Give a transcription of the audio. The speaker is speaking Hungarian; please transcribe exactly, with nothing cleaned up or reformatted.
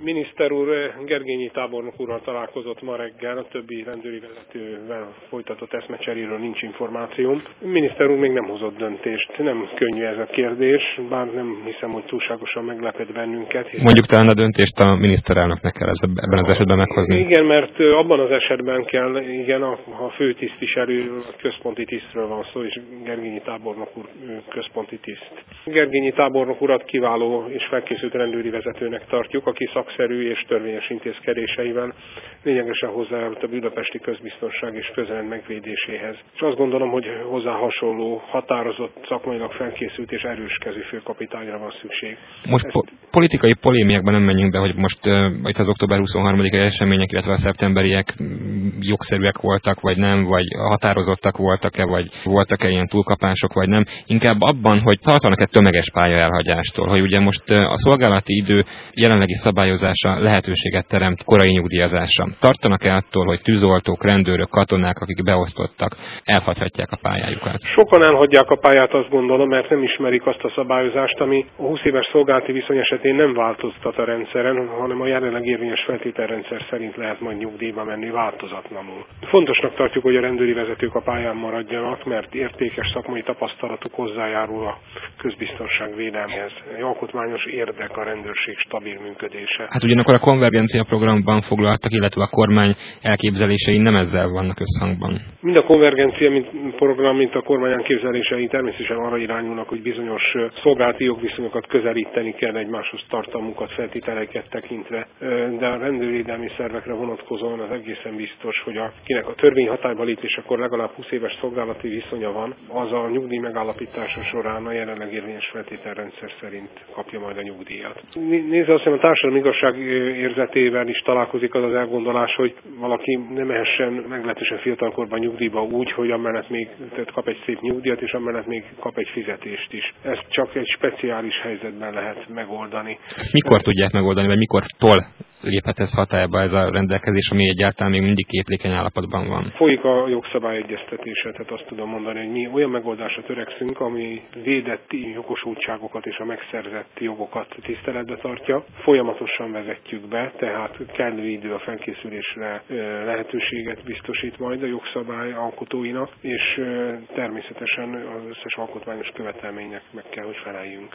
Miniszter úr Gergényi tábornok úrral találkozott ma reggel, a többi rendőri vezetővel folytatott eszmecseréről nincs információm. A miniszter úr még nem hozott döntést. Nem könnyű ez a kérdés, bár nem hiszem, hogy túlságosan meglepett bennünket. Mondjuk talán a döntést a miniszterelnöknek kell ebben az esetben meghozni. Igen, mert abban az esetben kell, igen, a, a főtisztviselő központi tisztről van szó, és Gergényi tábornok úr központi tiszt. Gergényi tábornok urat kiváló és felkészült rendőri vezetőnek tartjuk, aki szakszerű és törvényes intézkedéseivel lényegesen hozzájárult a budapesti közbiztonság és közrend megvédéséhez. És azt gondolom, hogy hozzá hasonló, határozott, szakmailag felkészült és erős kezű főkapitányra van szükség. Most po- politikai polémiákban nem menjünk be, hogy most uh, az október huszonharmadikai események, illetve a szeptemberiek jogszerűek voltak, vagy nem, vagy határozottak voltak-e, vagy voltak-e ilyen túlkapások, vagy nem. Inkább abban, hogy tartanak-e tömeges pálya elhagyástól, hogy ugye most a szolgálati idő jelenlegi szabályozása lehetőséget teremt korai nyugdíjazásra. Tartanak-e attól, hogy tűzoltók, rendőrök, katonák, akik beosztottak, elhagyhatják a pályájukat? Sokan elhagyják a pályát, azt gondolom, mert nem ismerik azt a szabályozást, ami a húsz éves szolgálati viszony esetén nem változtat a rendszeren, hanem a jelenleg érvényes feltételrendszer szerint lehet majd nyugdíjba menni változatlanul. Fontosnak tartjuk, hogy a rendőri vezetők a pályán maradjanak, mert értékes szakmai tapasztalatuk hozzájárul a közbiztonság védelméhez. Egy alkotmányos érdek a rendőrség stabil működése. Hát ugyanakkor a konvergencia programban foglaltak, illetve a kormány elképzelései nem ezzel vannak összhangban. Mind a konvergencia mint program, mint a kormány elképzelései természetesen arra irányulnak, hogy bizonyos szolgálati jogviszonyokat közelíteni kell egymáshoz, tartalmukat, feltételeket tekintve, de a rendőrvédelmi szervekre vonatkozóan az egészen biztos, hogy akinek a törvény hatályba lépésekor legalább húsz éves szolgálati viszonya van, az a nyugdíj megállapítása során a jelenleg érvényes feltételrendszer szerint kapja majd a nyugdíjat. Nézze, azt hiszem, a társadalmi igazság érzetével is találkozik az az elgondolás, hogy valaki nem ehessen meglehetősen fiatalkorban nyugdíjba úgy, hogy amellett még tehát kap egy szép nyugdíjat, és amellett még kap egy fizetést is. Ezt csak egy speciális helyzetben lehet megoldani. Ezt mikor tudják megoldani, vagy mikortól léphet ez hatályba ez a rendelkezés, ami egyáltalán még mindig képlékeny állapotban van? Folyik a jogszabály egyeztetése, tehát azt tudom mondani, hogy mi olyan megoldásra törekszünk, ami védett jogosultságokat és a megszerzett jogokat tiszteletbe tartja. Folyamatosan vezetjük be, tehát kellő idő a felkészülésre lehetőséget biztosít majd a jogszabály alkotóinak, és természetesen az összes alkotmányos követelménynek meg kell, hogy feleljünk.